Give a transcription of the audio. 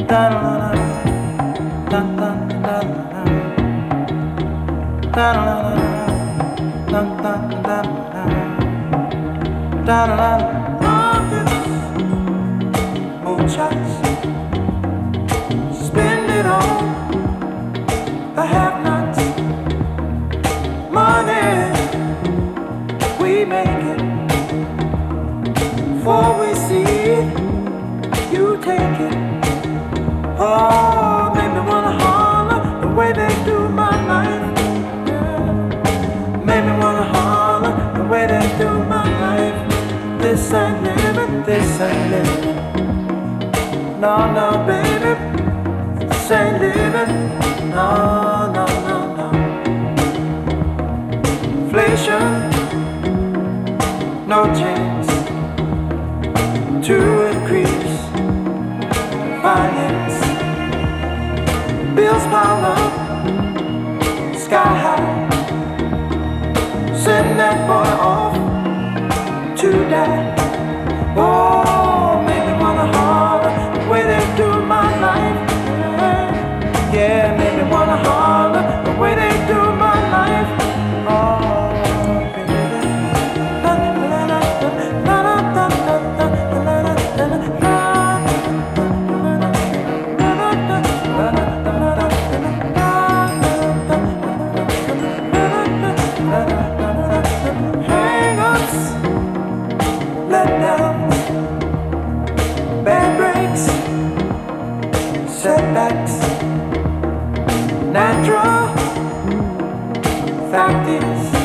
Moonshots, spend it on the have-nots. Money, we make it. Before we see it, you take it. Oh, make me wanna holler the way they do my life. Yeah. Make me wanna holler the way they do my life. This ain't living, this ain't living. No, no, baby, this ain't living. No, no, no, no. Inflation, no chance to increase finance. Bills pile up, sky high. Send that boy off to die. Oh, make me wanna holler the way they do my life. Yeah, make me wanna holler the way they do my life. Oh, baby. Hang-ups, letdowns, bad breaks, setbacks, natural fact is